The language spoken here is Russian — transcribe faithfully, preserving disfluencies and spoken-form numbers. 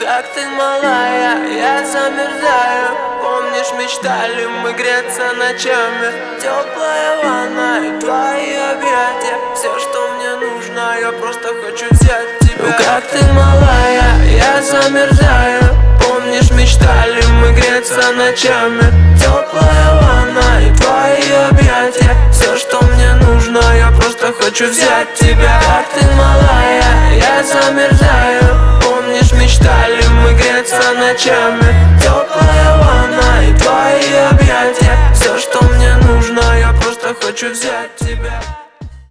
Как ты, малая, я замерзаю. Помнишь, мечтали мы греться ночами? Теплая ванна и твои объятия. Все, что мне нужно, я просто хочу взять тебя. Как ты, малая, я замерзаю. Помнишь, мечтали мы греться ночами? Теплая ванна и твои объятия. Все, что мне нужно, я просто хочу взять тебя. Как ты, малая, я замерзаю. Помнишь, мечтали мы греться ночами? Теплая ванна и твои объятия. Все, что мне нужно, я просто хочу взять.